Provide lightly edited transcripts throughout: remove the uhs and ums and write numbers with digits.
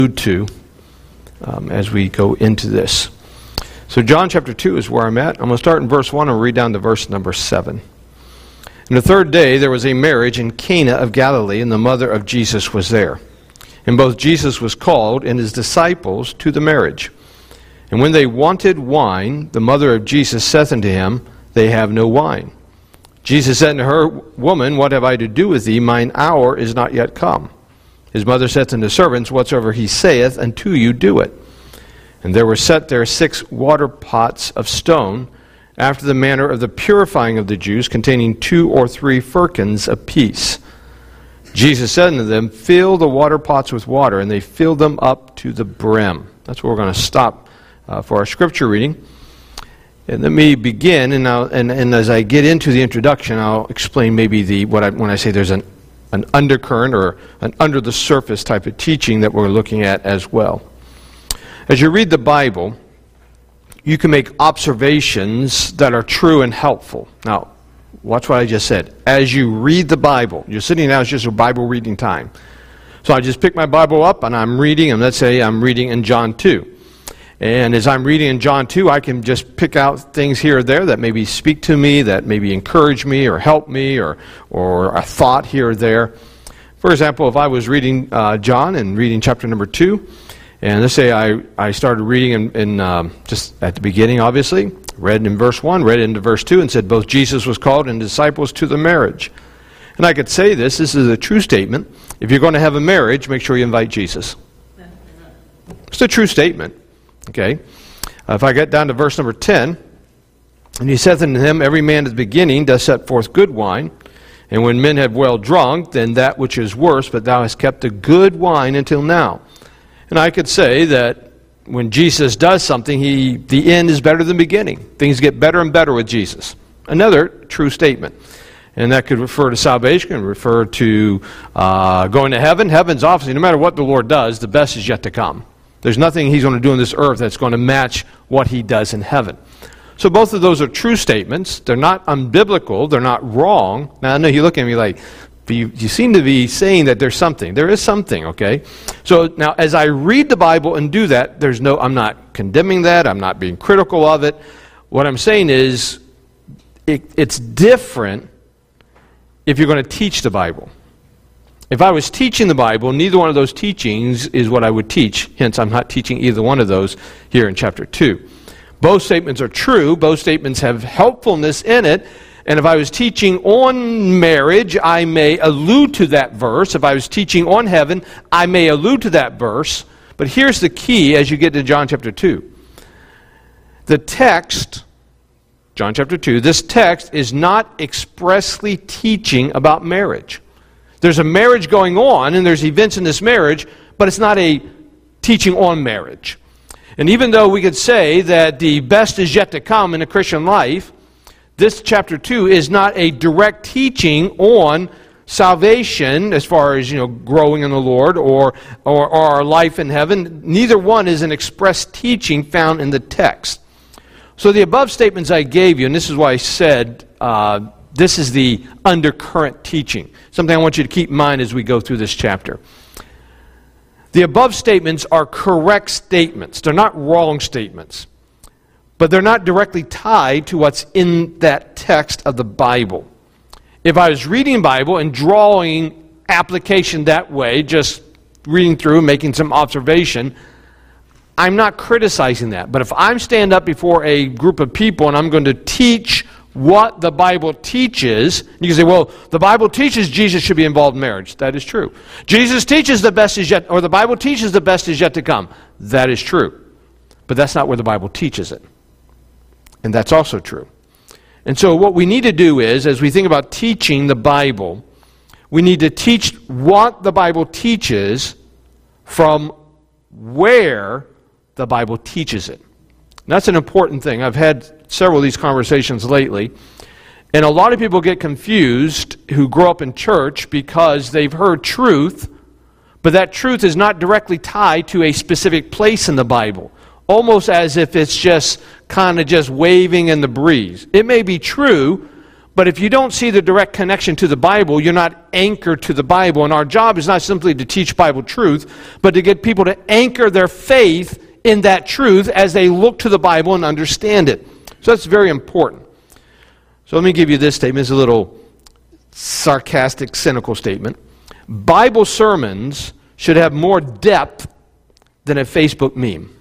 to as we go into this. So John chapter 2 is where I'm at. I'm going to start in verse 1 and read down to verse number 7. And the third day there was a marriage in Cana of Galilee, and the mother of Jesus was there. And both Jesus was called and his disciples to the marriage. And when they wanted wine, the mother of Jesus saith unto him, They have no wine. Jesus said unto her, Woman, what have I to do with thee? Mine hour is not yet come. His mother saith unto the servants, Whatsoever he saith unto you, do it. And there were set there 6 water pots of stone, after the manner of the purifying of the Jews, containing 2 or 3 firkins apiece. Jesus said unto them, Fill the water pots with water, and they filled them up to the brim. That's where we're going to stop for our scripture reading. And let me begin, and as I get into the introduction, I'll explain maybe when I say there's an undercurrent or an under-the-surface type of teaching that we're looking at as well. As you read the Bible, you can make observations that are true and helpful. Now, watch what I just said. As you read the Bible, you're sitting now, it's just a Bible reading time. So I just pick my Bible up and I'm reading, and let's say I'm reading in John 2. And as I'm reading in John 2, I can just pick out things here or there that maybe speak to me, that maybe encourage me or help me, or a thought here or there. For example, if I was reading John and reading chapter number 2, and let's say I started reading in just at the beginning, obviously, read in verse 1, read into verse 2, and said, Both Jesus was called and disciples to the marriage. And I could say this is a true statement. If you're going to have a marriage, make sure you invite Jesus. It's a true statement. Okay, if I get down to verse number 10, and he saith unto him, Every man at the beginning does set forth good wine, and when men have well drunk, then that which is worse, but thou hast kept the good wine until now. And I could say that when Jesus does something, the end is better than the beginning. Things get better and better with Jesus. Another true statement. And that could refer to salvation, and refer to going to heaven. Heaven's obviously, no matter what the Lord does, the best is yet to come. There's nothing he's going to do on this earth that's going to match what he does in heaven. So both of those are true statements. They're not unbiblical. They're not wrong. Now, I know you look at me like, you seem to be saying that there's something. There is something, okay? So now, as I read the Bible and do that, I'm not condemning that. I'm not being critical of it. What I'm saying is, it's different if you're going to teach the Bible. If I was teaching the Bible, neither one of those teachings is what I would teach. Hence, I'm not teaching either one of those here in chapter 2. Both statements are true. Both statements have helpfulness in it. And if I was teaching on marriage, I may allude to that verse. If I was teaching on heaven, I may allude to that verse. But here's the key as you get to John chapter 2. The text, John chapter 2, this text is not expressly teaching about marriage. There's a marriage going on, and there's events in this marriage, but it's not a teaching on marriage. And even though we could say that the best is yet to come in a Christian life, this chapter 2 is not a direct teaching on salvation as far as, growing in the Lord or our life in heaven. Neither one is an express teaching found in the text. So the above statements I gave you, and this is why I said this is the undercurrent teaching. Something I want you to keep in mind as we go through this chapter. The above statements are correct statements. They're not wrong statements. But they're not directly tied to what's in that text of the Bible. If I was reading the Bible and drawing application that way, just reading through, making some observation, I'm not criticizing that. But if I'm standing up before a group of people and I'm going to teach what the Bible teaches, you can say, well, the Bible teaches Jesus should be involved in marriage. That is true. Jesus teaches the best is yet, or the Bible teaches the best is yet to come. That is true. But that's not where the Bible teaches it. And that's also true. And so what we need to do is, as we think about teaching the Bible, we need to teach what the Bible teaches from where the Bible teaches it. And that's an important thing. I've had several of these conversations lately, and a lot of people get confused who grow up in church because they've heard truth, but that truth is not directly tied to a specific place in the Bible, almost as if it's just kind of just waving in the breeze. It may be true, But if you don't see the direct connection to the Bible, you're not anchored to the Bible. And our job is not simply to teach Bible truth, but to get people to anchor their faith in that truth as they look to the Bible and understand it. So that's very important. So let me give you this statement. It's a little sarcastic, cynical statement. Bible sermons should have more depth than a Facebook meme.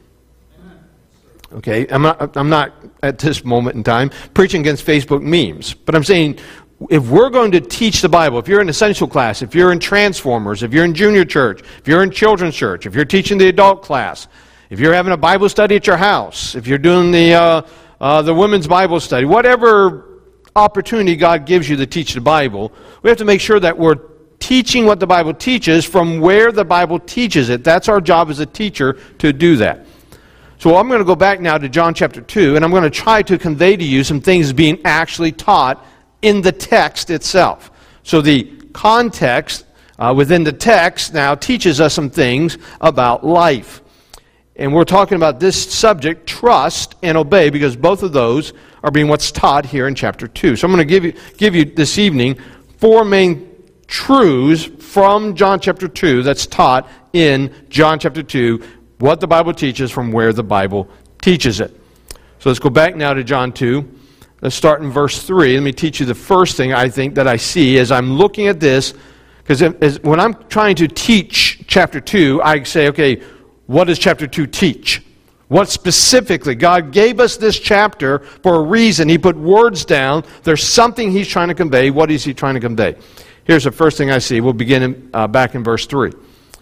Okay, I'm not at this moment in time preaching against Facebook memes, but I'm saying if we're going to teach the Bible, if you're in essential class, if you're in Transformers, if you're in junior church, if you're in children's church, if you're teaching the adult class, if you're having a Bible study at your house, if you're doing the women's Bible study, whatever opportunity God gives you to teach the Bible, we have to make sure that we're teaching what the Bible teaches from where the Bible teaches it. That's our job as a teacher, to do that. So I'm going to go back now to John chapter 2, and I'm going to try to convey to you some things being actually taught in the text itself. So the context within the text now teaches us some things about life. And we're talking about this subject, trust and obey, because both of those are being what's taught here in chapter 2. So I'm going to give you this evening 4 main truths from John chapter 2 that's taught in John chapter 2, what the Bible teaches from where the Bible teaches it. So let's go back now to John 2. Let's start in verse 3. Let me teach you the first thing I think that I see as I'm looking at this, because when I'm trying to teach chapter 2, I say, okay, what does chapter 2 teach? What specifically? God gave us this chapter for a reason. He put words down. There's something He's trying to convey. What is He trying to convey? Here's the first thing I see. We'll begin back in verse 3.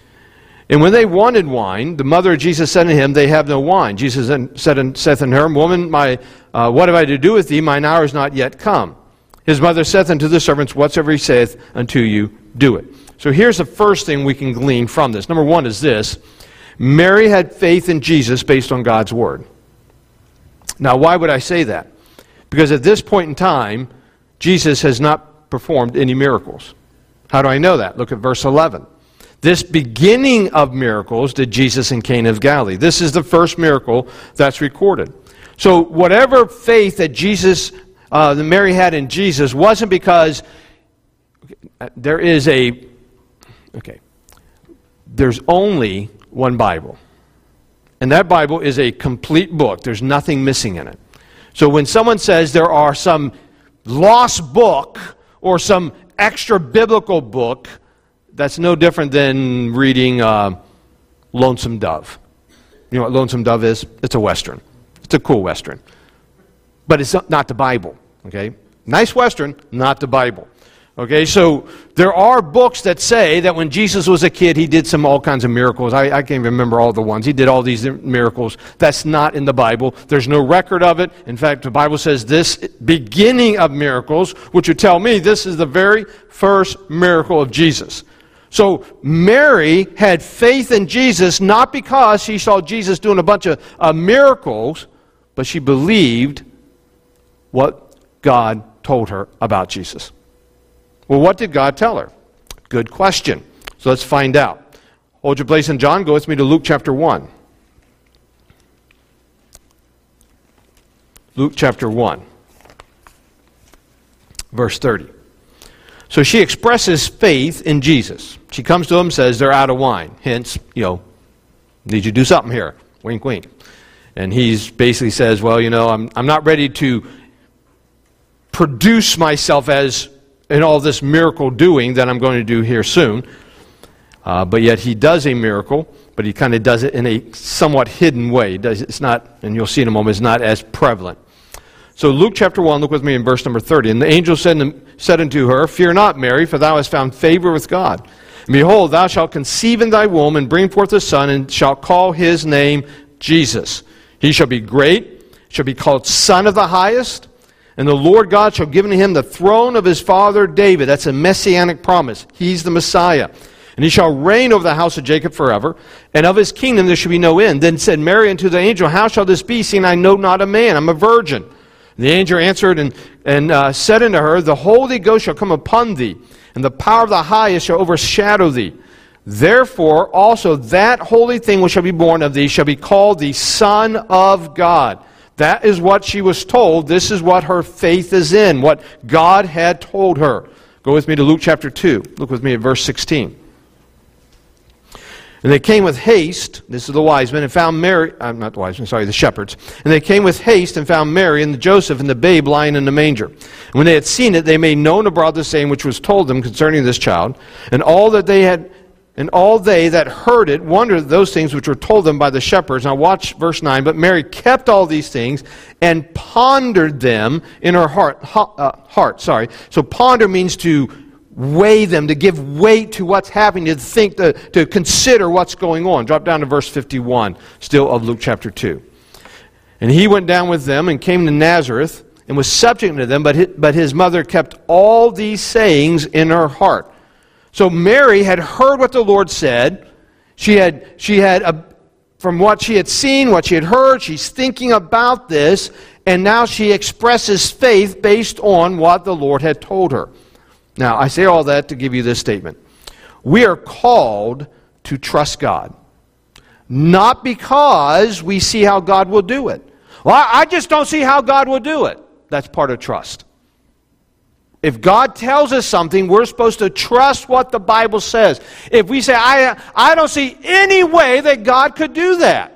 And when they wanted wine, the mother of Jesus said to him, they have no wine. Jesus saith unto her, Woman, what have I to do with thee? Mine hour is not yet come. His mother saith unto the servants, Whatsoever he saith unto you, do it. So here's the first thing we can glean from this. Number one is this. Mary had faith in Jesus based on God's word. Now, why would I say that? Because at this point in time, Jesus has not performed any miracles. How do I know that? Look at verse 11. This beginning of miracles did Jesus in Cana of Galilee. This is the first miracle that's recorded. So whatever faith that that Mary had in Jesus wasn't because there's only one Bible. And that Bible is a complete book. There's nothing missing in it. So when someone says there are some lost book or some extra biblical book, that's no different than reading Lonesome Dove. You know what Lonesome Dove is? It's a Western. It's a cool Western. But it's not the Bible. Okay? Nice Western, not the Bible. Okay, so there are books that say that when Jesus was a kid, He did all kinds of miracles. I can't even remember all the ones. He did all these miracles. That's not in the Bible. There's no record of it. In fact, the Bible says this beginning of miracles, which would tell me this is the very first miracle of Jesus. So Mary had faith in Jesus not because she saw Jesus doing a bunch of miracles, but she believed what God told her about Jesus. Well, what did God tell her? Good question. So let's find out. Hold your place in John. Go with me to Luke chapter 1. Luke chapter 1, verse 30. So she expresses faith in Jesus. She comes to him and says, they're out of wine. Hence, need you to do something here. Wink, wink. And he basically says, well, I'm not ready to produce myself as in all this miracle doing that I'm going to do here soon. But yet he does a miracle, but he kind of does it in a somewhat hidden way. It's not, and you'll see in a moment, it's not as prevalent. So Luke chapter 1, look with me in verse number 30. And the angel said unto her, Fear not, Mary, for thou hast found favor with God. And behold, thou shalt conceive in thy womb, and bring forth a son, and shalt call his name Jesus. He shall be great, shall be called Son of the Highest, and the Lord God shall give unto him the throne of his father David. That's a messianic promise. He's the Messiah. And he shall reign over the house of Jacob forever, and of his kingdom there shall be no end. Then said Mary unto the angel, How shall this be, seeing I know not a man? I'm a virgin. The angel answered and said unto her, The Holy Ghost shall come upon thee, and the power of the highest shall overshadow thee. Therefore also that holy thing which shall be born of thee shall be called the Son of God. That is what she was told. This is what her faith is in, what God had told her. Go with me to Luke chapter 2. Look with me at verse 16. And they came with haste, this is the wise men, and found Mary, not the wise men, sorry, the shepherds. And they came with haste and found Mary and Joseph and the babe lying in the manger. And when they had seen it, they made known abroad the saying which was told them concerning this child. And all they that heard it wondered at those things which were told them by the shepherds. Now watch verse 9. But Mary kept all these things and pondered them in her heart. So ponder means to weigh them, to give weight to what's happening, to think, to consider what's going on. Drop down to verse 51, still of Luke chapter 2. And he went down with them and came to Nazareth and was subject to them, but his mother kept all these sayings in her heart. So Mary had heard what the Lord said. She had from what she had seen, what she had heard, she's thinking about this, and now she expresses faith based on what the Lord had told her. Now, I say all that to give you this statement. We are called to trust God. Not because we see how God will do it. Well, I just don't see how God will do it. That's part of trust. If God tells us something, we're supposed to trust what the Bible says. If we say, I don't see any way that God could do that.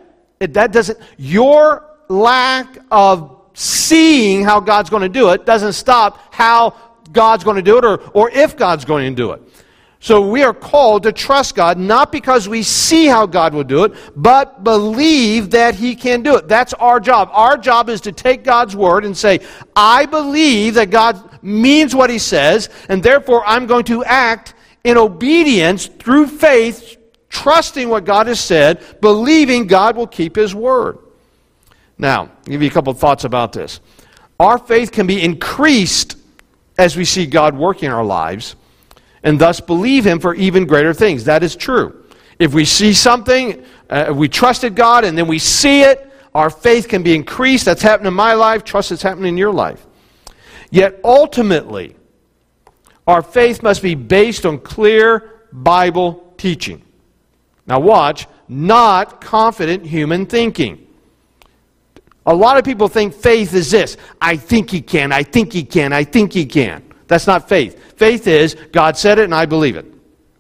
Your lack of seeing how God's going to do it doesn't stop how God's going to do it or if God's going to do it. So we are called to trust God, not because we see how God will do it, but believe that He can do it. That's our job. Our job is to take God's word and say, I believe that God means what He says, and therefore I'm going to act in obedience through faith, trusting what God has said, believing God will keep His word. Now, I'll give you a couple of thoughts about this. Our faith can be increased as we see God working in our lives, and thus believe Him for even greater things. That is true. If we see something, we trusted God, and then we see it, our faith can be increased. That's happened in my life. Trust it's happening in your life. Yet ultimately, our faith must be based on clear Bible teaching. Now watch, not confident human thinking. A lot of people think faith is this. I think He can, I think He can, I think He can. That's not faith. Faith is, God said it and I believe it.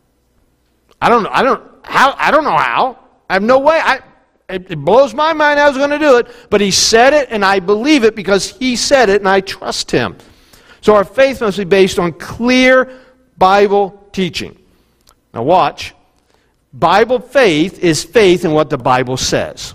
I don't know how. I have no way. It blows my mind how I was going to do it, but He said it and I believe it because He said it and I trust Him. So our faith must be based on clear Bible teaching. Now watch. Bible faith is faith in what the Bible says.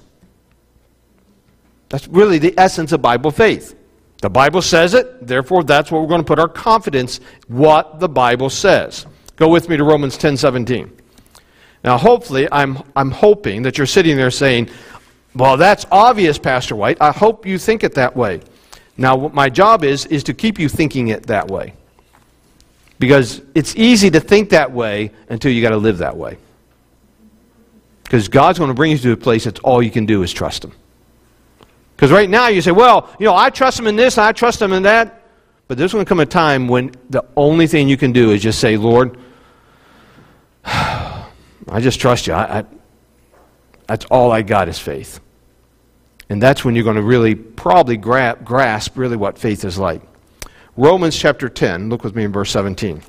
That's really the essence of Bible faith. The Bible says it, therefore that's where we're going to put our confidence, what the Bible says. Go with me to Romans 10:17. Now hopefully, I'm hoping that you're sitting there saying, well, that's obvious, Pastor White. I hope you think it that way. Now what my job is to keep you thinking it that way. Because it's easy to think that way until you got to live that way. Because God's going to bring you to a place that's all you can do is trust Him. Because right now you say, well, I trust Him in this, and I trust Him in that. But there's going to come a time when the only thing you can do is just say, Lord, I just trust You. That's all I got is faith. And that's when you're going to really probably grasp really what faith is like. Romans chapter 10, look with me in verse 17.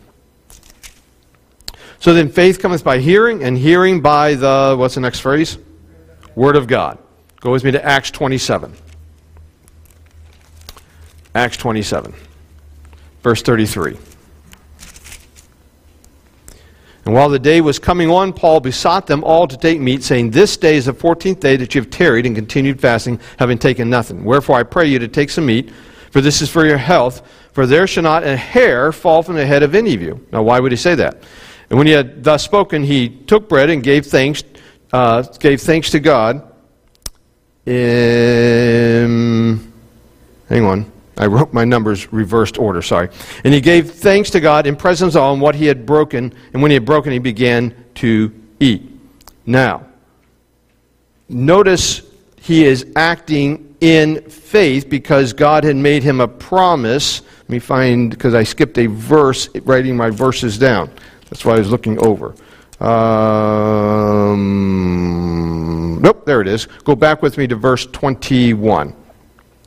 So then faith cometh by hearing, and hearing by the, what's the next phrase? Word of God. Go with me to Acts 27. Acts 27, verse 33. And while the day was coming on, Paul besought them all to take meat, saying, This day is the 14th day that you have tarried and continued fasting, having taken nothing. Wherefore I pray you to take some meat, for this is for your health, for there shall not a hair fall from the head of any of you. Now why would he say that? And when he had thus spoken, he took bread and gave thanks to God. Hang on. I wrote my numbers reversed order, sorry. And he gave thanks to God in presence of all and what he had broken. And when he had broken, he began to eat. Now, notice he is acting in faith because God had made him a promise. Let me find, because I skipped a verse, writing my verses down. That's why I was looking over. Nope, there it is. Go back with me to verse 21.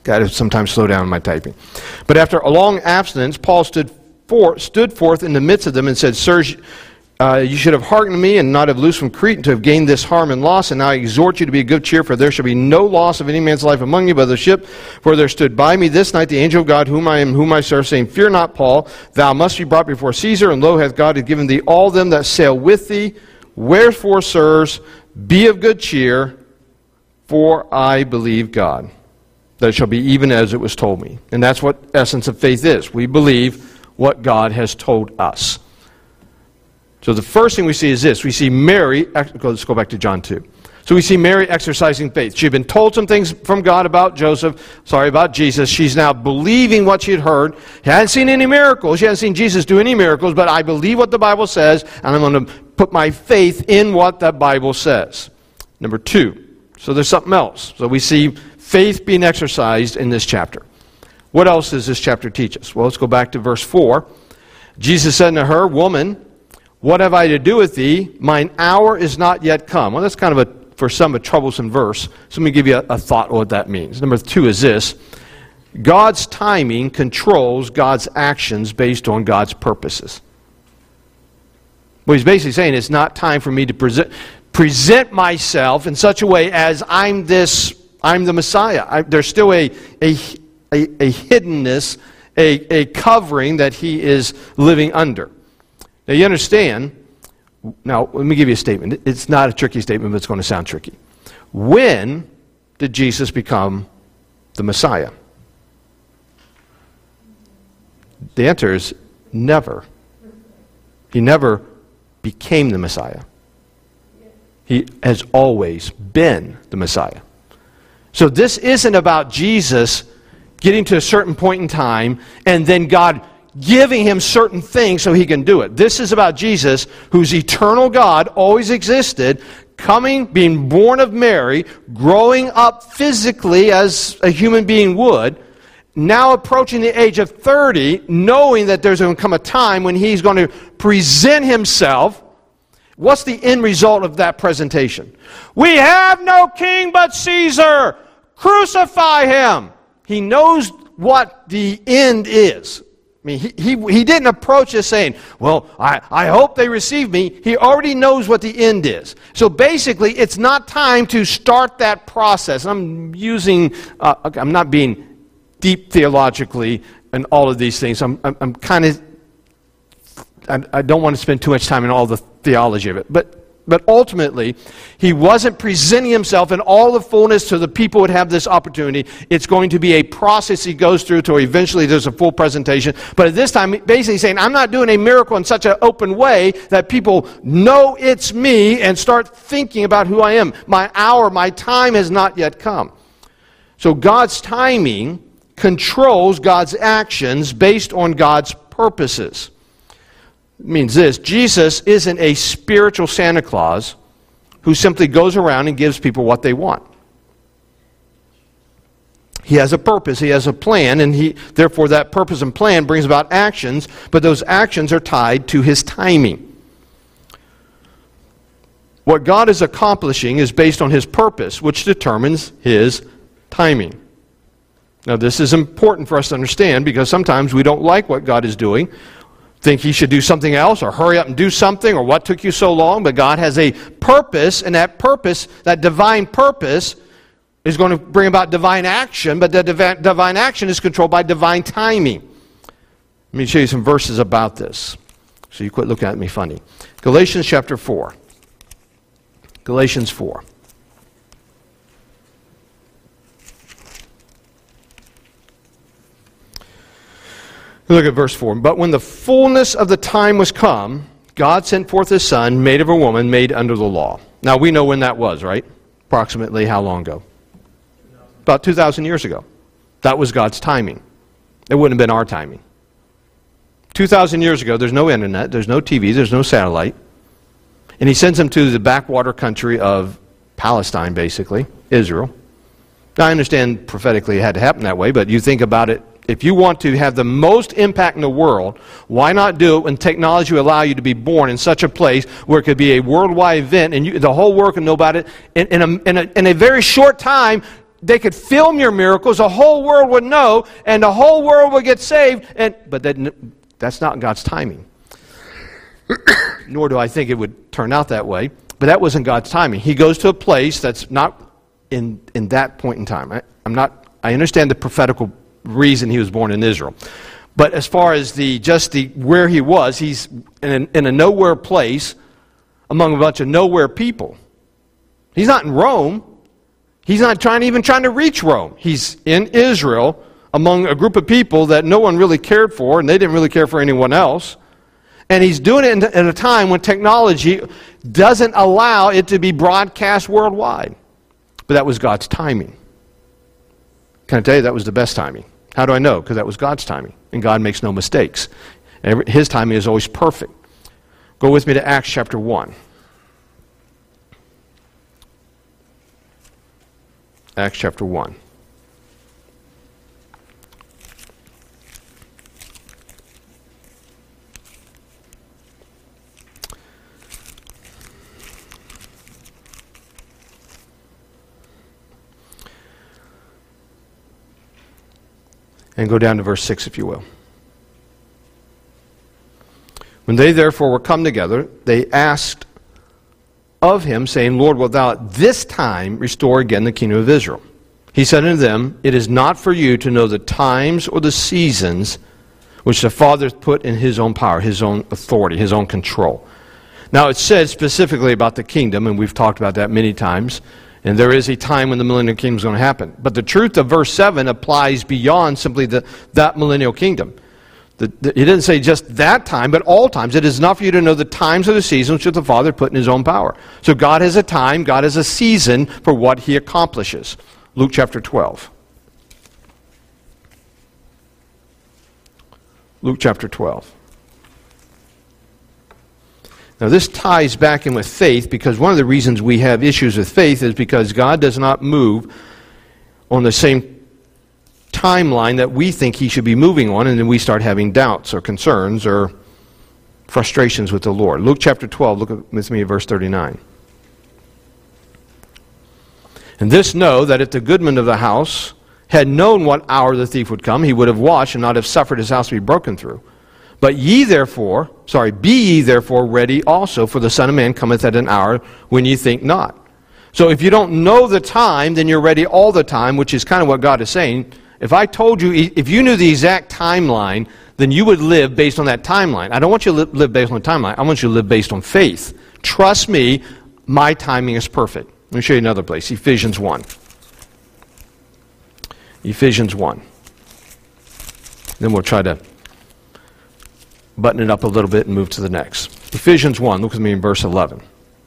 Got to sometimes slow down my typing. But after a long abstinence, Paul stood forth in the midst of them and said, Sirs, you should have hearkened to me and not have loosed from Crete, and to have gained this harm and loss. And now I exhort you to be of good cheer, for there shall be no loss of any man's life among you by the ship. For there stood by me this night the angel of God, whom I serve, saying, Fear not, Paul, thou must be brought before Caesar, and lo, hath God given thee all them that sail with thee. Wherefore, sirs, be of good cheer, for I believe God, that it shall be even as it was told me. And that's what essence of faith is. We believe what God has told us. So the first thing we see is this. We see Mary, let's go back to John 2. So we see Mary exercising faith. She had been told some things from God about Jesus. She's now believing what she had heard. She hadn't seen any miracles. She hadn't seen Jesus do any miracles, but I believe what the Bible says, and I'm going to put my faith in what that Bible says. Number 2. So there's something else. So we see faith being exercised in this chapter. What else does this chapter teach us? Well, let's go back to verse 4. Jesus said unto her, Woman, what have I to do with thee? Mine hour is not yet come. Well, that's kind of for some a troublesome verse. So let me give you a thought what that means. Number 2 is this. God's timing controls God's actions based on God's purposes. What he's basically saying, it's not time for me to present myself in such a way as I'm the Messiah. There's still a hiddenness, a covering that he is living under. Now you understand, now let me give you a statement. It's not a tricky statement, but it's going to sound tricky. When did Jesus become the Messiah? The answer is never. He never became the Messiah. He has always been the Messiah. So this isn't about Jesus getting to a certain point in time and then God giving him certain things so he can do it. This is about Jesus, who's eternal God, always existed, being born of Mary, growing up physically as a human being would, now approaching the age of 30, knowing that there's going to come a time when he's going to present himself. What's the end result of that presentation? We have no king but Caesar. Crucify him. He knows what the end is. I mean, he didn't approach this saying, well, I hope they receive me. He already knows what the end is. So basically, it's not time to start that process. I'm not being deep theologically in all of these things. I'm kind of, I don't want to spend too much time in all the theology of it. But ultimately, he wasn't presenting himself in all the fullness so the people would have this opportunity. It's going to be a process he goes through till eventually there's a full presentation. But at this time, basically saying, I'm not doing a miracle in such an open way that people know it's me and start thinking about who I am. My hour, my time has not yet come. So God's timing controls God's actions based on God's purposes. It means this: Jesus isn't a spiritual Santa Claus who simply goes around and gives people what they want. He has a purpose, he has a plan, and therefore that purpose and plan brings about actions, but those actions are tied to his timing. What God is accomplishing is based on his purpose, which determines his timing. Now this is important for us to understand because sometimes we don't like what God is doing, think he should do something else, or hurry up and do something, or what took you so long. But God has a purpose, and that purpose, that divine purpose, is going to bring about divine action, but that divine action is controlled by divine timing. Let me show you some verses about this, so you quit looking at me funny. Galatians chapter 4. Galatians 4. Look at verse 4. But when the fullness of the time was come, God sent forth his Son, made of a woman, made under the law. Now we know when that was, right? Approximately how long ago? About 2,000 years ago. That was God's timing. It wouldn't have been our timing. 2,000 years ago, there's no internet, there's no TV, there's no satellite. And he sends them to the backwater country of Palestine, basically, Israel. Now I understand prophetically it had to happen that way, but you think about it. If you want to have the most impact in the world, why not do it when technology will allow you to be born in such a place where it could be a worldwide event and the whole world can know about it in a very short time? they could film your miracles, the whole world would know, and the whole world would get saved. But that's not God's timing. Nor do I think it would turn out that way. But that wasn't God's timing. He goes to a place that's not in that point in time. I understand the prophetical reason he was born in Israel. But as far as where he was, he's in a nowhere place among a bunch of nowhere people. He's not in Rome. He's not even trying to reach Rome. He's in Israel among a group of people that no one really cared for, and they didn't really care for anyone else. And he's doing it at a time when technology doesn't allow it to be broadcast worldwide. But that was God's timing. Can I tell you that was the best timing? How do I know? Because that was God's timing. And God makes no mistakes. His timing is always perfect. Go with me to Acts chapter 1. Acts chapter 1. And go down to verse 6, if you will. When they therefore were come together, they asked of him, saying, Lord, wilt thou at this time restore again the kingdom of Israel? He said unto them, It is not for you to know the times or the seasons which the Father hath put in his own power, his own authority, his own control. Now it says specifically about the kingdom, and we've talked about that many times, and there is a time when the millennial kingdom is going to happen. But the truth of verse 7 applies beyond simply that millennial kingdom. He didn't say just that time, but all times. It is not for you to know the times or the seasons which the Father put in his own power. So God has a time, God has a season for what he accomplishes. Luke chapter 12. Luke chapter 12. Now this ties back in with faith, because one of the reasons we have issues with faith is because God does not move on the same timeline that we think he should be moving on, and then we start having doubts or concerns or frustrations with the Lord. Luke chapter 12, look with me at verse 39. And this know, that if the goodman of the house had known what hour the thief would come, he would have watched and not have suffered his house to be broken through. But be ye therefore ready also, for the Son of Man cometh at an hour when ye think not. So if you don't know the time, then you're ready all the time, which is kind of what God is saying. If I told you, if you knew the exact timeline, then you would live based on that timeline. I don't want you to live based on the timeline. I want you to live based on faith. Trust me, my timing is perfect. Let me show you another place, Ephesians 1. Ephesians 1. Then we'll try to button it up a little bit and move to the next. Ephesians 1, look with me in verse 11.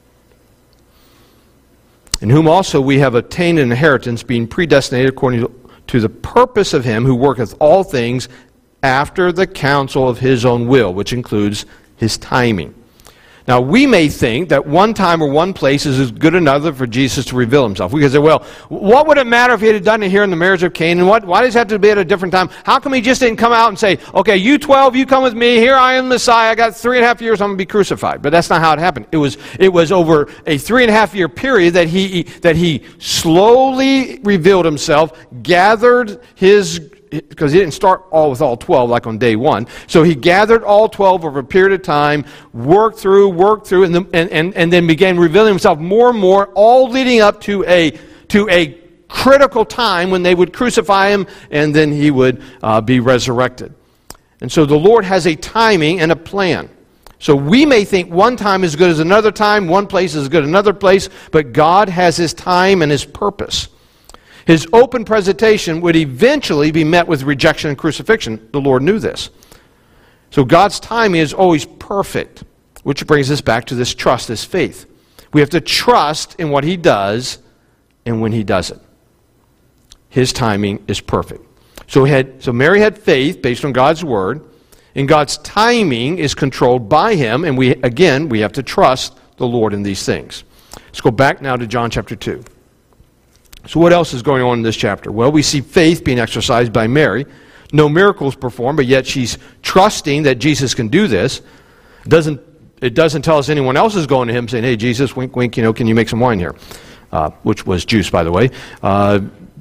In whom also we have obtained an inheritance, being predestinated according to the purpose of him who worketh all things after the counsel of his own will, which includes his timing. Now, we may think that one time or one place is as good another for Jesus to reveal himself. We could say, well, what would it matter if he had done it here in the marriage of Canaan? Why does it have to be at a different time? How come he just didn't come out and say, okay, you 12, you come with me, here I am Messiah, I got 3.5 years, I'm going to be crucified. But that's not how it happened. It was over a 3.5 year period that he slowly revealed himself, gathered because he didn't start with all 12 like on day one. So he gathered all 12 over a period of time, worked through, and then began revealing himself more and more, all leading up to a critical time when they would crucify him, and then he would be resurrected. And so the Lord has a timing and a plan. So we may think one time is good as another time, one place is good as another place, but God has his time and his purpose. His open presentation would eventually be met with rejection and crucifixion. The Lord knew this. So God's timing is always perfect, which brings us back to this trust, this faith. We have to trust in what he does and when he does it. His timing is perfect. So Mary had faith based on God's word, and God's timing is controlled by him, and we have to trust the Lord in these things. Let's go back now to John chapter 2. So what else is going on in this chapter? Well, we see faith being exercised by Mary. No miracles performed, but yet she's trusting that Jesus can do this. It doesn't tell us anyone else is going to him saying, hey, Jesus, wink, wink, can you make some wine here? Which was juice, by the way.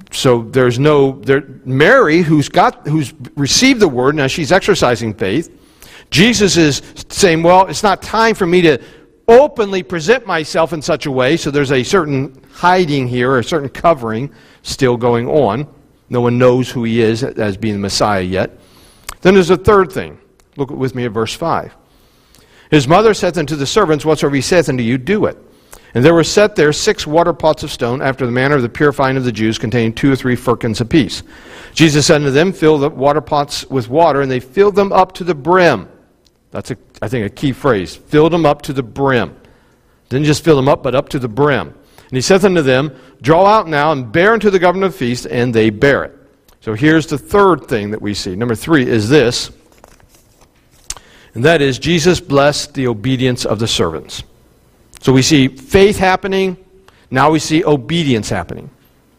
So there's Mary, who's received the word, now she's exercising faith. Jesus is saying, well, it's not time for me to openly present myself in such a way, so there's a certain hiding here, a certain covering still going on. No one knows who he is as being the Messiah yet. Then there's a third thing. Look with me at verse 5. His mother saith unto the servants, whatsoever he saith unto you, do it. And there were set there 6 water pots of stone, after the manner of the purifying of the Jews, containing 2 or 3 firkins apiece. Jesus said unto them, fill the water pots with water, and they filled them up to the brim. That's, I think, a key phrase. Filled them up to the brim. Didn't just fill them up, but up to the brim. And he saith unto them, draw out now, and bear unto the governor of the feast, and they bear it. So here's the third thing that we see. Number 3 is this, and that is Jesus blessed the obedience of the servants. So we see faith happening, now we see obedience happening.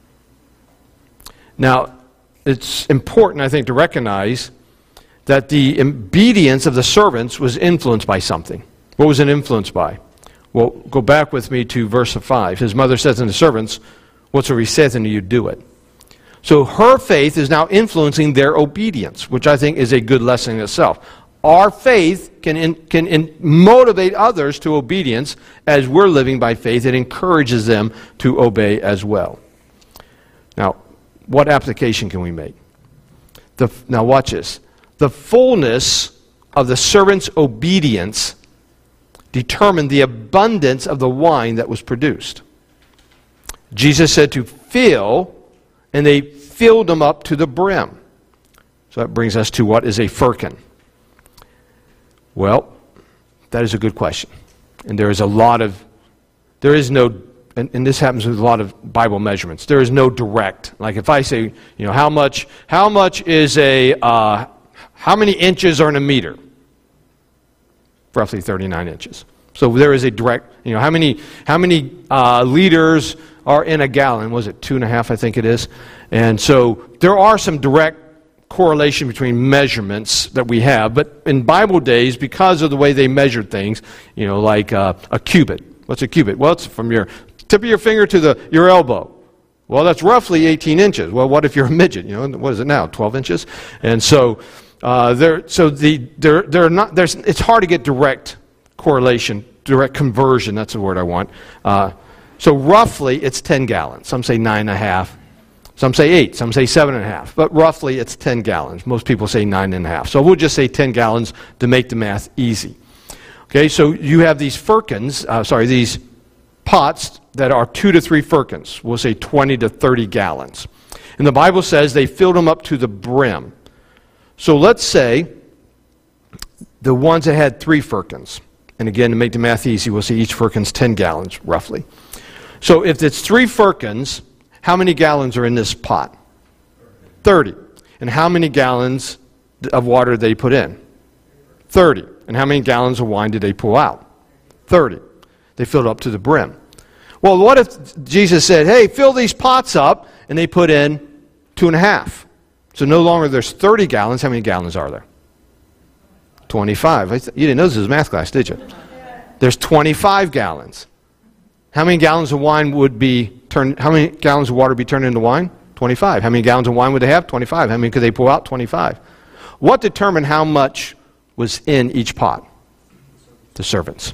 Now, it's important, I think, to recognize that the obedience of the servants was influenced by something. What was it influenced by? Well, go back with me to verse 5. His mother says unto the servants, whatsoever he saith unto you, do it. So her faith is now influencing their obedience, which I think is a good lesson in itself. Our faith can motivate others to obedience as we're living by faith. It encourages them to obey as well. Now, what application can we make? Now watch this. The fullness of the servant's obedience determined the abundance of the wine that was produced. Jesus said to fill, and they filled them up to the brim. So that brings us to what is a firkin. Well, that is a good question. And there is no, and this happens with a lot of Bible measurements. There is no direct. Like if I say, how much is how many inches are in a meter? Roughly 39 inches. So there is a direct, how many liters are in a gallon? Was it 2.5, I think it is? And so there are some direct correlation between measurements that we have, but in Bible days, because of the way they measured things, like a cubit. What's a cubit? Well, it's from your tip of your finger to your elbow. Well, that's roughly 18 inches. Well, what if you're a midget? What is it now? 12 inches? And so it's hard to get direct correlation, direct conversion. That's the word I want. So roughly, it's 10 gallons. Some say 9.5. Some say 8, some say 7.5, but roughly it's 10 gallons. Most people say 9.5. So we'll just say 10 gallons to make the math easy. Okay, so you have these firkins, these pots that are 2 to 3 firkins. We'll say 20 to 30 gallons. And the Bible says they filled them up to the brim. So let's say the ones that had 3 firkins. And again, to make the math easy, we'll say each firkin's 10 gallons, roughly. So if it's 3 firkins, how many gallons are in this pot? 30. And how many gallons of water did they put in? 30. And how many gallons of wine did they pull out? 30. They filled up to the brim. Well, what if Jesus said, hey, fill these pots up, and they put in 2.5? So no longer there's 30 gallons. How many gallons are there? 25. You didn't know this was math class, did you? There's 25 gallons. How many gallons of wine would be how many gallons of water be turned into wine? 25. How many gallons of wine would they have? 25. How many could they pull out? 25. What determined how much was in each pot? The servants.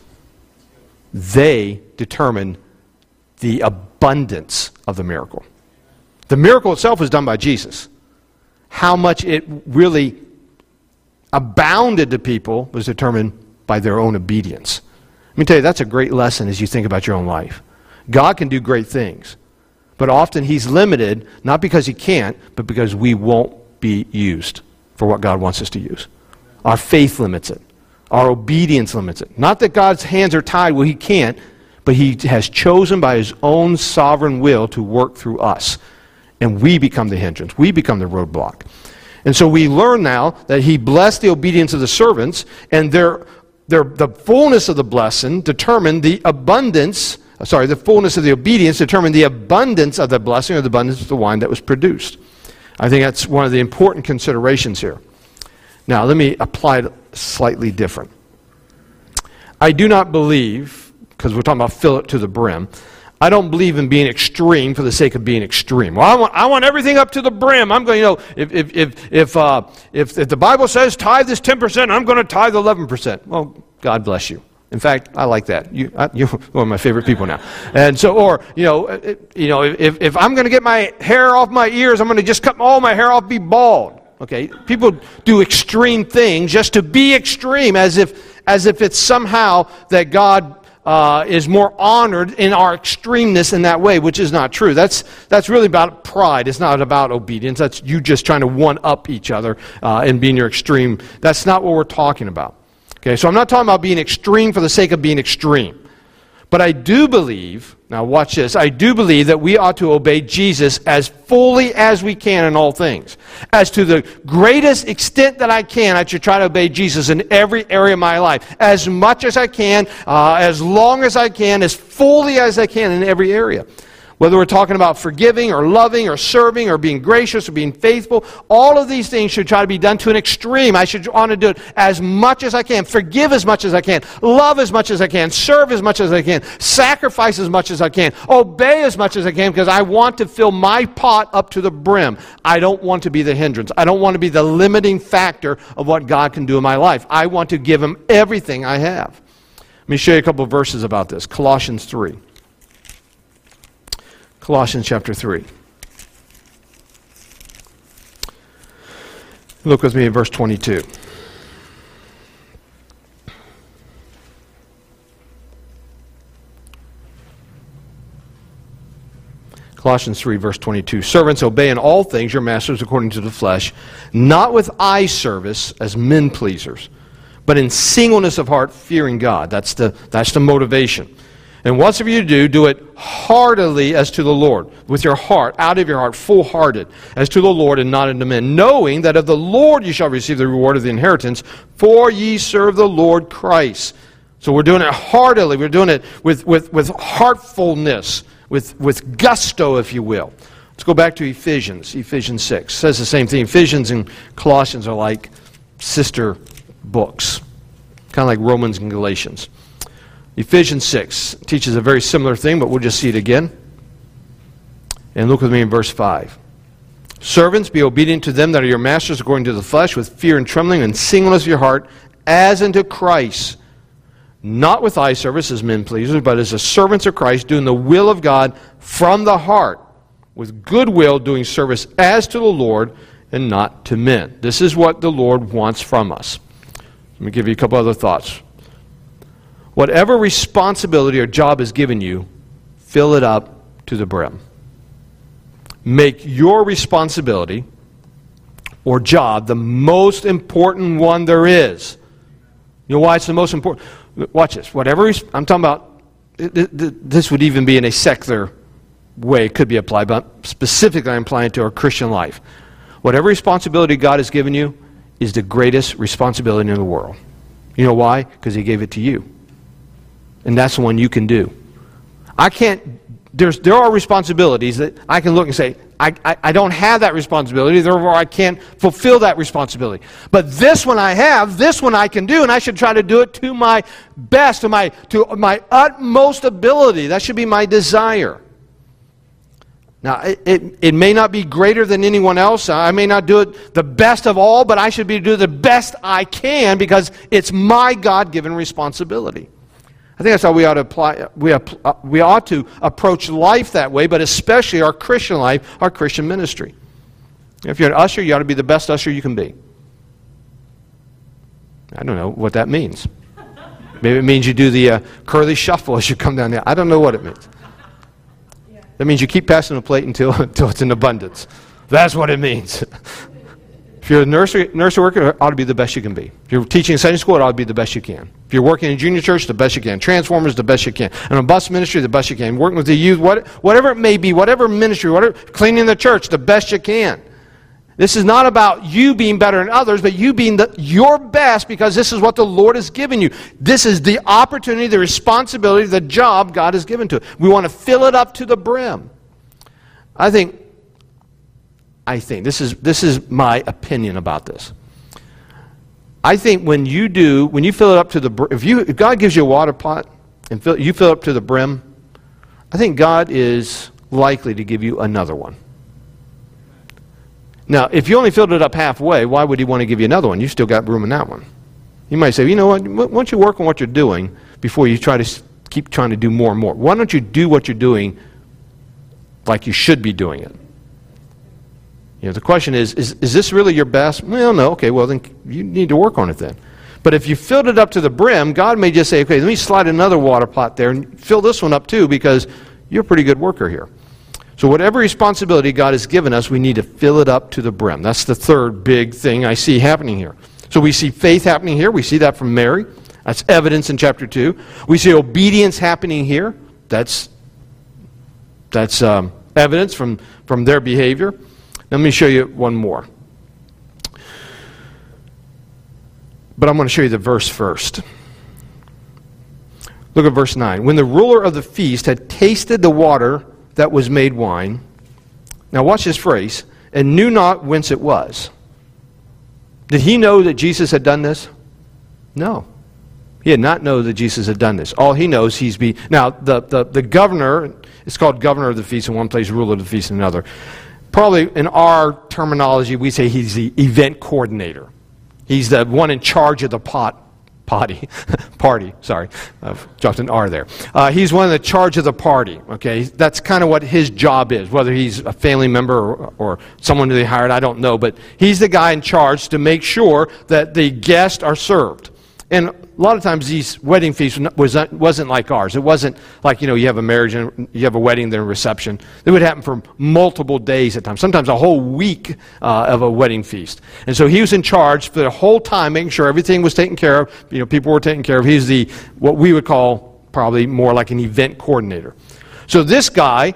They determined the abundance of the miracle. The miracle itself was done by Jesus. How much it really abounded to people was determined by their own obedience. Let me tell you, that's a great lesson as you think about your own life. God can do great things, but often He's limited, not because He can't, but because we won't be used for what God wants us to use. Our faith limits it. Our obedience limits it. Not that God's hands are tied, well, He can't, but He has chosen by His own sovereign will to work through us. And we become the hindrance. We become the roadblock. And so we learn now that He blessed the obedience of the servants, and the fullness of the blessing determined the abundance. The fullness of the obedience determined the abundance of the blessing, or the abundance of the wine that was produced. I think that's one of the important considerations here. Now, let me apply it slightly different. I do not believe, because we're talking about fill it to the brim, I don't believe in being extreme for the sake of being extreme. Well, I want everything up to the brim. I'm going, if the Bible says tithe is 10%, I'm going to tithe 11%. Well, God bless you. In fact, I like that. You're one of my favorite people now. And so, or if I'm going to get my hair off my ears, I'm going to just cut all my hair off, be bald. Okay, people do extreme things just to be extreme, as if it's somehow that God is more honored in our extremeness in that way, which is not true. That's really about pride. It's not about obedience. That's you just trying to one-up each other and being your extreme. That's not what we're talking about. Okay, so I'm not talking about being extreme for the sake of being extreme. But I do believe, now watch this, I do believe that we ought to obey Jesus as fully as we can in all things. As to the greatest extent that I should try to obey Jesus in every area of my life. As much as I can, as long as I can, as fully as I can in every area. Whether we're talking about forgiving or loving or serving or being gracious or being faithful, all of these things should try to be done to an extreme. I should want to do it as much as I can, forgive as much as I can, love as much as I can, serve as much as I can, sacrifice as much as I can, obey as much as I can, because I want to fill my pot up to the brim. I don't want to be the hindrance. I don't want to be the limiting factor of what God can do in my life. I want to give Him everything I have. Let me show you a couple of verses about this. Colossians 3. Colossians chapter 3. Look with me at verse 22. Colossians 3, verse 22. Servants, obey in all things your masters according to the flesh, not with eye service as men pleasers, but in singleness of heart, fearing God. That's the motivation. And whatsoever you do, do it heartily as to the Lord, with your heart, out of your heart, full-hearted, as to the Lord and not unto men, knowing that of the Lord you shall receive the reward of the inheritance, for ye serve the Lord Christ. So we're doing it heartily. We're doing it with heartfulness, with gusto, if you will. Let's go back to Ephesians 6. It says the same thing. Ephesians and Colossians are like sister books, kind of like Romans and Galatians. Ephesians 6 teaches a very similar thing, but we'll just see it again. And look with me in verse 5. Servants, be obedient to them that are your masters according to the flesh, with fear and trembling and singleness of your heart, as unto Christ, not with eye service as men pleasers, but as the servants of Christ, doing the will of God from the heart, with good will doing service as to the Lord and not to men. This is what the Lord wants from us. Let me give you a couple other thoughts. Whatever responsibility or job is given you, fill it up to the brim. Make your responsibility or job the most important one there is. You know why it's the most important? Watch this. I'm talking about, this would even be in a secular way it could be applied, but specifically I'm applying it to our Christian life. Whatever responsibility God has given you is the greatest responsibility in the world. You know why? Because He gave it to you. And that's the one you can do. There are responsibilities that I can look and say, I don't have that responsibility, therefore I can't fulfill that responsibility. But this one I have, this one I can do, and I should try to do it to my best, to my utmost ability. That should be my desire. Now, it may not be greater than anyone else. I may not do it the best of all, but I should be doing the best I can because it's my God-given responsibility. I think that's how we ought to apply. We ought to approach life that way, but especially our Christian life, our Christian ministry. If you're an usher, you ought to be the best usher you can be. I don't know what that means. Maybe it means you do the curly shuffle as you come down there. I don't know what it means. That means you keep passing the plate until it's in abundance. That's what it means. If you're a nursery worker, it ought to be the best you can be. If you're teaching Sunday school, it ought to be the best you can. If you're working in junior church, the best you can. Transformers, the best you can. And a bus ministry, the best you can. Working with the youth, whatever it may be, whatever ministry, cleaning the church, the best you can. This is not about you being better than others, but you being your best because this is what the Lord has given you. This is the opportunity, the responsibility, the job God has given to it. We want to fill it up to the brim. I think this is my opinion about this. I think when you fill it up to the brim, if God gives you a water pot and you fill it up to the brim, I think God is likely to give you another one. Now, if you only filled it up halfway, why would he want to give you another one? You still got room in that one. You might say, you know what, why don't you work on what you're doing before you try to keep trying to do more and more? Why don't you do what you're doing like you should be doing it? You know, the question is this really your best? Well, no. Okay, well, then you need to work on it then. But if you filled it up to the brim, God may just say, okay, let me slide another water pot there and fill this one up too, because you're a pretty good worker here. So whatever responsibility God has given us, we need to fill it up to the brim. That's the third big thing I see happening here. So we see faith happening here. We see that from Mary. That's evidence in chapter 2. We see obedience happening here. That's evidence from their behavior. Let me show you one more. But I'm going to show you the verse first. Look at verse 9. When the ruler of the feast had tasted the water that was made wine, now watch this phrase, and knew not whence it was. Did he know that Jesus had done this? No. He did not know that Jesus had done this. All he knows, now the governor, it's called governor of the feast in one place, ruler of the feast in another. Probably in our terminology, we say he's the event coordinator. He's the one in charge of the party. Dropped an R there. He's one in the charge of the party. Okay, that's kind of what his job is. Whether he's a family member or someone they hired, I don't know. But he's the guy in charge to make sure that the guests are served. And a lot of times these wedding feasts wasn't like ours. It wasn't like, you have a marriage and you have a wedding, then a reception. It would happen for multiple days at times, sometimes a whole week of a wedding feast. And so he was in charge for the whole time, making sure everything was taken care of, people were taken care of. He's what we would call probably more like an event coordinator. So this guy,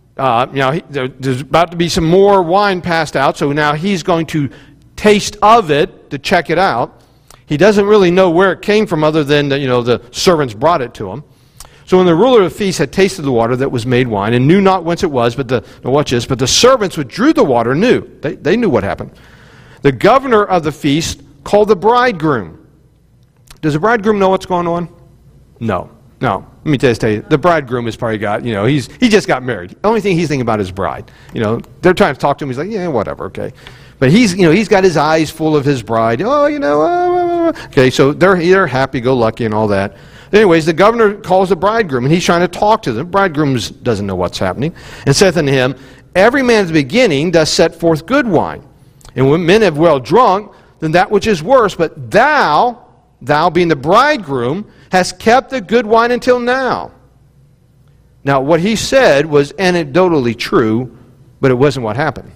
there's about to be some more wine passed out, so now he's going to taste of it to check it out. He doesn't really know where it came from other than the servants brought it to him. So when the ruler of the feast had tasted the water that was made wine and knew not whence it was, but the servants which drew the water knew. They knew what happened. The governor of the feast called the bridegroom. Does the bridegroom know what's going on? No. Let me just tell you, the bridegroom has probably got, he just got married. The only thing he's thinking about is bride. They're trying to talk to him. He's like, yeah, whatever, okay. But he's got his eyes full of his bride. Okay, so they're happy-go-lucky and all that. Anyways, the governor calls the bridegroom, and he's trying to talk to them. The bridegroom doesn't know what's happening. And saith unto him, every man at the beginning does set forth good wine. And when men have well drunk, then that which is worse. But thou being the bridegroom, hast kept the good wine until now. Now, what he said was anecdotally true, but it wasn't what happened.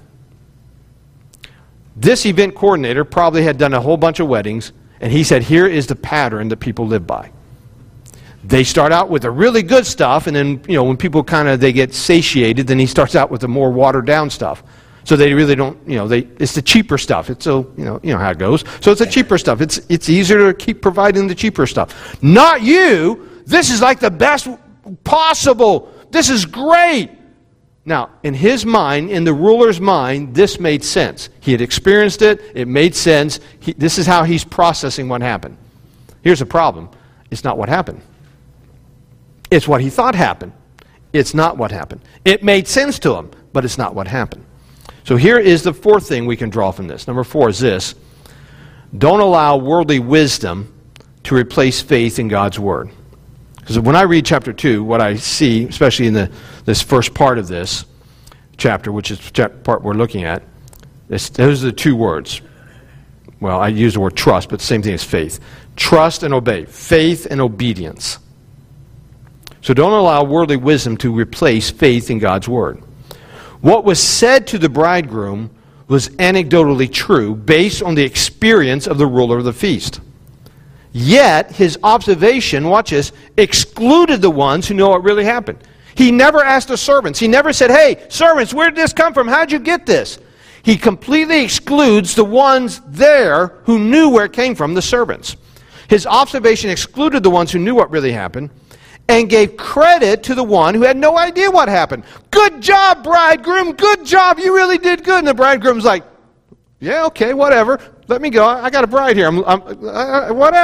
This event coordinator probably had done a whole bunch of weddings, and he said, here is the pattern that people live by. They start out with the really good stuff, and then, when people they get satiated, then he starts out with the more watered down stuff. So they really don't, it's the cheaper stuff. It's so, you know how it goes. So it's the cheaper stuff. It's easier to keep providing the cheaper stuff. Not you. This is like the best possible. This is great. Now, in his mind, in the ruler's mind, this made sense. He had experienced it. It made sense. This is how he's processing what happened. Here's the problem. It's not what happened. It's what he thought happened. It's not what happened. It made sense to him, but it's not what happened. So here is the fourth thing we can draw from this. Number 4 is this. Don't allow worldly wisdom to replace faith in God's Word. Because when I read chapter 2, what I see, especially in this first part of this chapter, which is the part we're looking at, those are the two words. Well, I use the word trust, but the same thing as faith. Trust and obey. Faith and obedience. So don't allow worldly wisdom to replace faith in God's Word. What was said to the bridegroom was anecdotally true based on the experience of the ruler of the feast. Yet, his observation, watch this, excluded the ones who know what really happened. He never asked the servants. He never said, hey, servants, where did this come from? How'd you get this? He completely excludes the ones there who knew where it came from, the servants. His observation excluded the ones who knew what really happened and gave credit to the one who had no idea what happened. Good job, bridegroom. Good job. You really did good. And the bridegroom's like, yeah, okay, whatever. Let me go. I got a bride here. Whatever.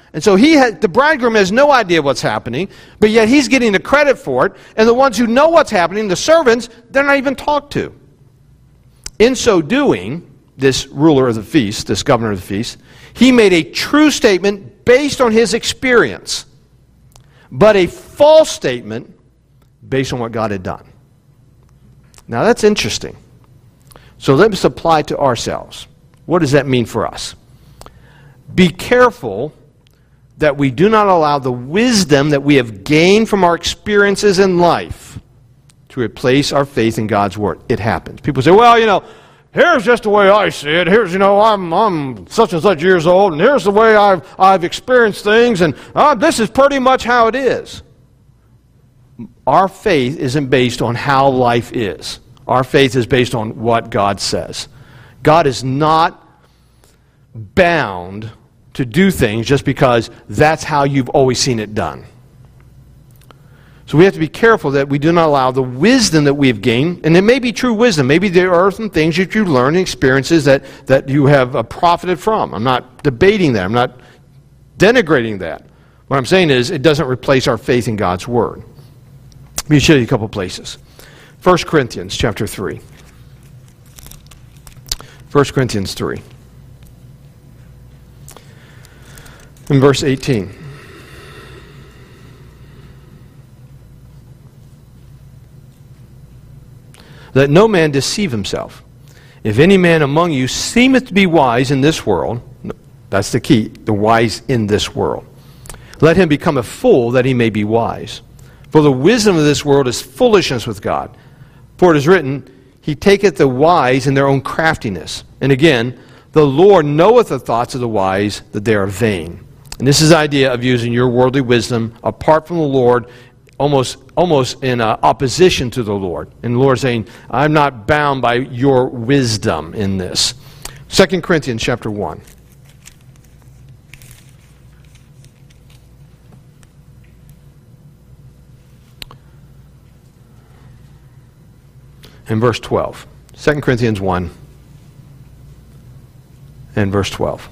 And so the bridegroom has no idea what's happening, but yet he's getting the credit for it. And the ones who know what's happening, the servants, they're not even talked to. In so doing, this ruler of the feast, this governor of the feast, he made a true statement based on his experience, but a false statement based on what God had done. Now that's interesting. So let's apply to ourselves. What does that mean for us? Be careful that we do not allow the wisdom that we have gained from our experiences in life to replace our faith in God's Word. It happens. People say, well, here's just the way I see it. Here's, I'm such and such years old, and here's the way I've experienced things, and this is pretty much how it is. Our faith isn't based on how life is. Our faith is based on what God says. God is not bound to do things just because that's how you've always seen it done. So we have to be careful that we do not allow the wisdom that we have gained, and it may be true wisdom. Maybe there are some things that you learn and experiences that you have profited from. I'm not debating that. I'm not denigrating that. What I'm saying is it doesn't replace our faith in God's Word. Let me show you a couple places. 1 Corinthians chapter 3. 1 Corinthians 3. In verse 18. Let no man deceive himself. If any man among you seemeth to be wise in this world, that's the key, the wise in this world, let him become a fool that he may be wise. For the wisdom of this world is foolishness with God. For it is written, He taketh the wise in their own craftiness. And again, the Lord knoweth the thoughts of the wise, that they are vain. And this is the idea of using your worldly wisdom apart from the Lord, almost in opposition to the Lord. And the Lord saying, I'm not bound by your wisdom in this. 2 Corinthians chapter 1. And verse 12. 2 Corinthians 1 and verse 12.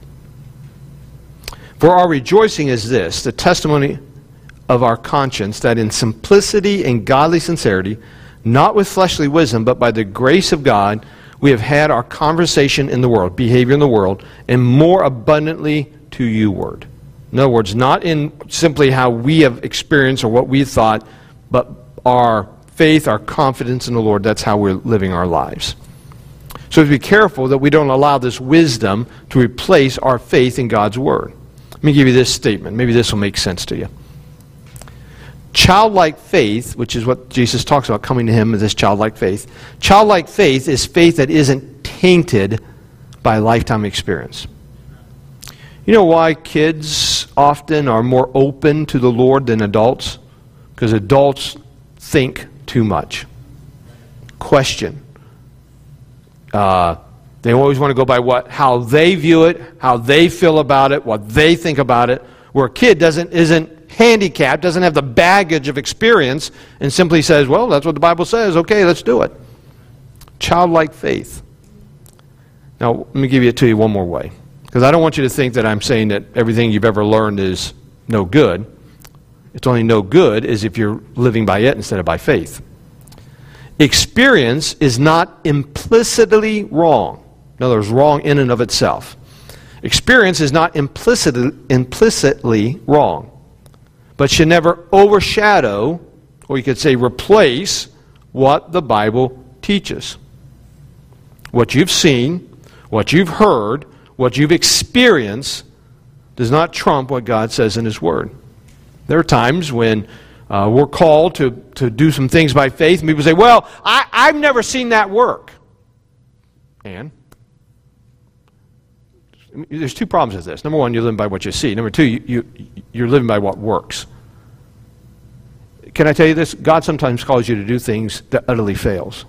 For our rejoicing is this, the testimony of our conscience, that in simplicity and godly sincerity, not with fleshly wisdom, but by the grace of God, we have had our conversation in the world, behavior in the world, and more abundantly to you word. In other words, not in simply how we have experienced or what we thought, but our faith, our confidence in the Lord. That's how we're living our lives. So be careful that we don't allow this wisdom to replace our faith in God's Word. Let me give you this statement. Maybe this will make sense to you. Childlike faith, which is what Jesus talks about, coming to Him with this childlike faith. Childlike faith is faith that isn't tainted by lifetime experience. You know why kids often are more open to the Lord than adults? Because adults think too much. Question. They always want to go by how they view it, how they feel about it, what they think about it. Where a kid isn't handicapped, doesn't have the baggage of experience, and simply says, well, that's what the Bible says. Okay, let's do it. Childlike faith. Now, let me give it to you one more way. Because I don't want you to think that I'm saying that everything you've ever learned is no good. It's only no good is if you're living by it instead of by faith. Experience is not implicitly wrong. In other words, wrong in and of itself. Experience is not implicitly wrong, but should never overshadow, or you could say replace, what the Bible teaches. What you've seen, what you've heard, what you've experienced does not trump what God says in His Word. There are times when we're called to do some things by faith, and people say, well, I've never seen that work. And there's two problems with this. Number one, you're living by what you see. Number two, you're living by what works. Can I tell you this? God sometimes calls you to do things that utterly fails.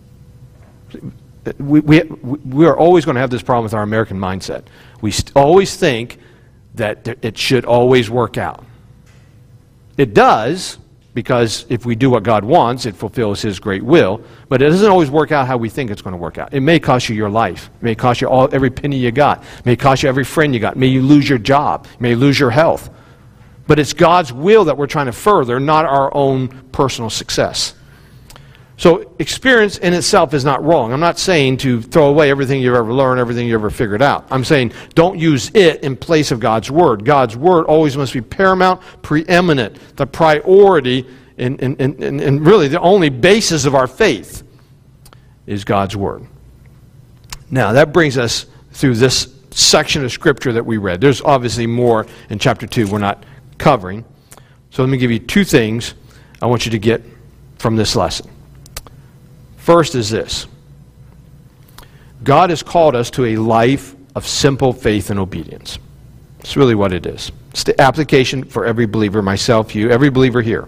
We are always going to have this problem with our American mindset. We always think that it should always work out. It does, because if we do what God wants, it fulfills His great will. But it doesn't always work out how we think it's going to work out. It may cost you your life. It may cost you every penny you got. It may cost you every friend you got. May you lose your job. You may lose your health. But it's God's will that we're trying to further, not our own personal success. So experience in itself is not wrong. I'm not saying to throw away everything you've ever learned, everything you've ever figured out. I'm saying don't use it in place of God's Word. God's Word always must be paramount, preeminent, the priority, and really the only basis of our faith is God's Word. Now, that brings us through this section of Scripture that we read. There's obviously more in chapter 2 we're not covering. So let me give you two things I want you to get from this lesson. First is this. God has called us to a life of simple faith and obedience. It's really what it is. It's the application for every believer, myself, you, every believer here.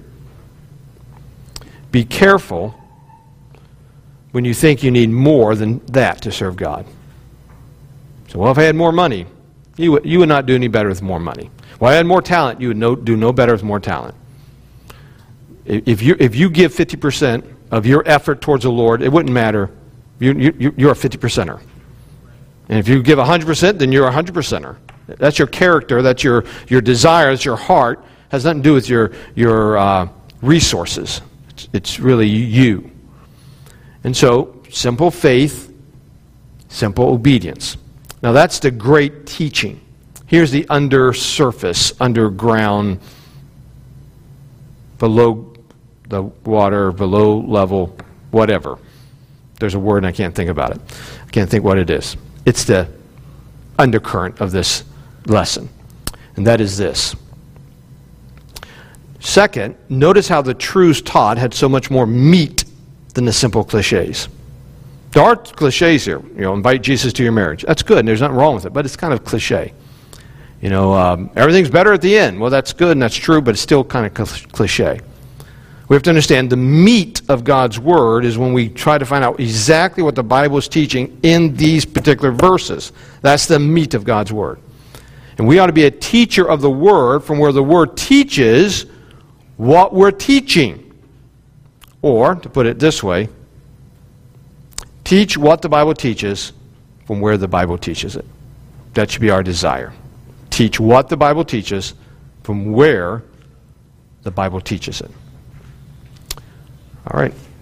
Be careful when you think you need more than that to serve God. So, well, if I had more money, you would not do any better with more money. Well, I had more talent, you would do no better with more talent. If you give 50% of your effort towards the Lord, it wouldn't matter. You're a 50%er. And if you give 100%, then you're a 100%er. That's your character, that's your desire, that's your heart. It has nothing to do with your resources. It's really you. And so, simple faith, simple obedience. Now that's the great teaching. Here's the undersurface, underground, below the water, below level, whatever. There's a word and I can't think about it. I can't think what it is. It's the undercurrent of this lesson. And that is this. Second, notice how the truths taught had so much more meat than the simple cliches. There are cliches here. Invite Jesus to your marriage. That's good, and there's nothing wrong with it, but it's kind of cliche. Everything's better at the end. Well, that's good and that's true, but it's still kind of cliche. We have to understand the meat of God's Word is when we try to find out exactly what the Bible is teaching in these particular verses. That's the meat of God's Word. And we ought to be a teacher of the Word from where the Word teaches what we're teaching. Or, to put it this way, teach what the Bible teaches from where the Bible teaches it. That should be our desire. Teach what the Bible teaches from where the Bible teaches it. All right.